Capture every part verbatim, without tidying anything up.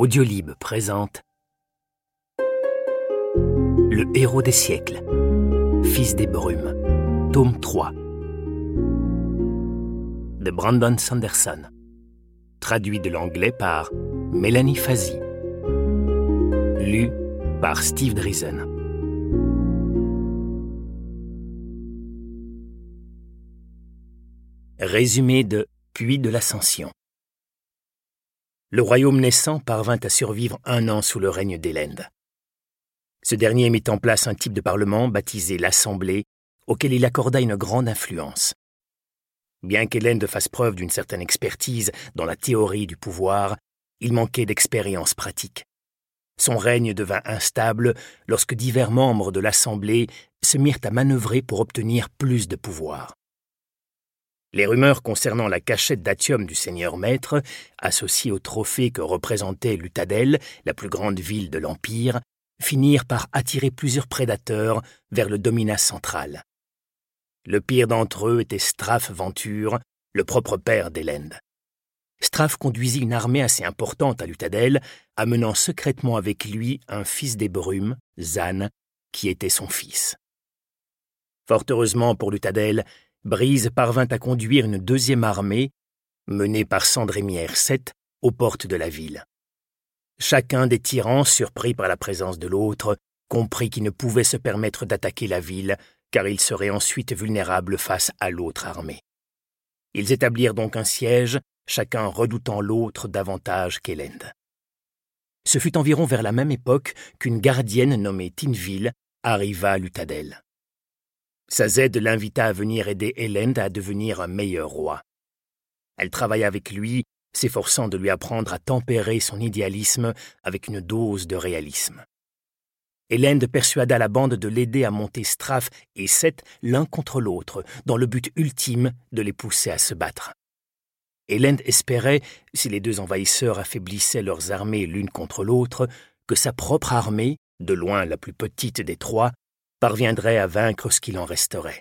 Audiolib présente Le héros des siècles, Fils des brumes, tome trois, de Brandon Sanderson, traduit de l'anglais par Mélanie Fazi, lu par Steve Driesen. Résumé de Puits de l'Ascension. Le royaume naissant parvint à survivre un an sous le règne d'Élend. Ce dernier mit en place un type de parlement baptisé l'Assemblée, auquel il accorda une grande influence. Bien qu'Élend fasse preuve d'une certaine expertise dans la théorie du pouvoir, il manquait d'expérience pratique. Son règne devint instable lorsque divers membres de l'Assemblée se mirent à manœuvrer pour obtenir plus de pouvoir. Les rumeurs concernant la cachette d'Atium du Seigneur Maître, associée au trophée que représentait Luthadel, la plus grande ville de l'Empire, finirent par attirer plusieurs prédateurs vers le dominat central. Le pire d'entre eux était Straff Venture, le propre père d'Élend. Straff conduisit une armée assez importante à Luthadel, amenant secrètement avec lui un fils des brumes, Zan, qui était son fils. Fort heureusement pour Luthadel, Brise parvint à conduire une deuxième armée, menée par Sandrémière sept, aux portes de la ville. Chacun des tyrans, surpris par la présence de l'autre, comprit qu'il ne pouvait se permettre d'attaquer la ville, car il serait ensuite vulnérable face à l'autre armée. Ils établirent donc un siège, chacun redoutant l'autre davantage qu'Élend. Ce fut environ vers la même époque qu'une gardienne nommée Tinville arriva à Luthadel. Sazed l'invita à venir aider Élend à devenir un meilleur roi. Elle travailla avec lui, s'efforçant de lui apprendre à tempérer son idéalisme avec une dose de réalisme. Élend persuada la bande de l'aider à monter Straff et Seth l'un contre l'autre, dans le but ultime de les pousser à se battre. Élend espérait, si les deux envahisseurs affaiblissaient leurs armées l'une contre l'autre, que sa propre armée, de loin la plus petite des trois, parviendrait à vaincre ce qu'il en resterait.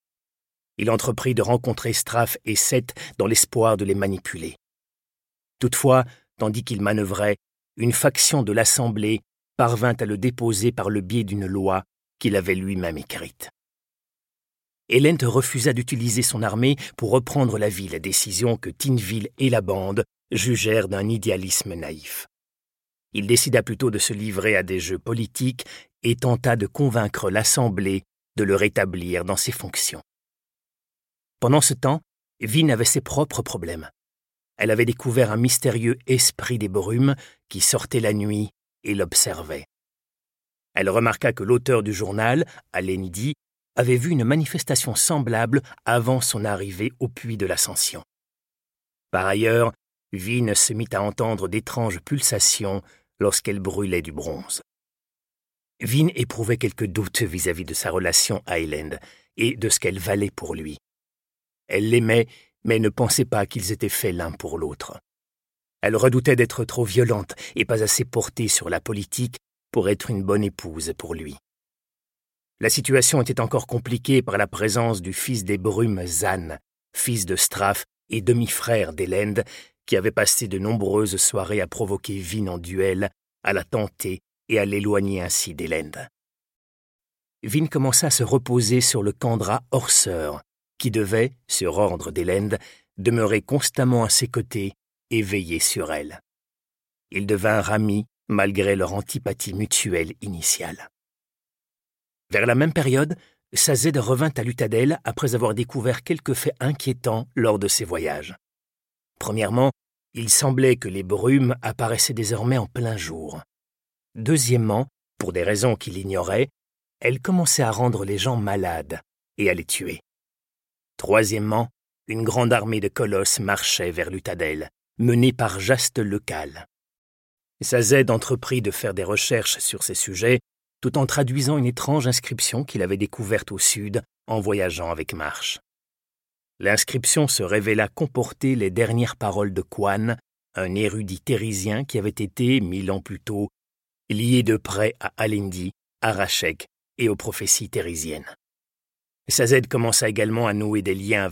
Il entreprit de rencontrer Straff et Seth dans l'espoir de les manipuler. Toutefois, tandis qu'il manœuvrait, une faction de l'Assemblée parvint à le déposer par le biais d'une loi qu'il avait lui-même écrite. Élend refusa d'utiliser son armée pour reprendre la ville, décision que Tinville et la bande jugèrent d'un idéalisme naïf. Il décida plutôt de se livrer à des jeux politiques et tenta de convaincre l'Assemblée de le rétablir dans ses fonctions. Pendant ce temps, Vin avait ses propres problèmes. Elle avait découvert un mystérieux esprit des brumes qui sortait la nuit et l'observait. Elle remarqua que l'auteur du journal, Alendi, avait vu une manifestation semblable avant son arrivée au puits de l'Ascension. Par ailleurs, Vin se mit à entendre d'étranges pulsations lorsqu'elle brûlait du bronze. Vin éprouvait quelques doutes vis-à-vis de sa relation à Élend et de ce qu'elle valait pour lui. Elle l'aimait, mais ne pensait pas qu'ils étaient faits l'un pour l'autre. Elle redoutait d'être trop violente et pas assez portée sur la politique pour être une bonne épouse pour lui. La situation était encore compliquée par la présence du fils des brumes Zan, fils de Straff et demi-frère d'Élend, qui avait passé de nombreuses soirées à provoquer Vin en duel, à la tenter et à l'éloigner ainsi d'Élend. Vin commença à se reposer sur le Kandra Horseur, qui devait, sur ordre d'Élend, demeurer constamment à ses côtés et veiller sur elle. Ils devinrent amis malgré leur antipathie mutuelle initiale. Vers la même période, Sazed revint à Luthadel après avoir découvert quelques faits inquiétants lors de ses voyages. Premièrement, il semblait que les brumes apparaissaient désormais en plein jour. Deuxièmement, pour des raisons qu'il ignorait, elles commençaient à rendre les gens malades et à les tuer. Troisièmement, une grande armée de colosses marchait vers Luthadel, menée par Jaste Lecal. Sazed entreprit de faire des recherches sur ces sujets, tout en traduisant une étrange inscription qu'il avait découverte au sud en voyageant avec Marsh. L'inscription se révéla comporter les dernières paroles de Quan, un érudit térisien qui avait été, mille ans plus tôt, lié de près à Alendi, à Rashek et aux prophéties térisiennes. Sazed commença également à nouer des liens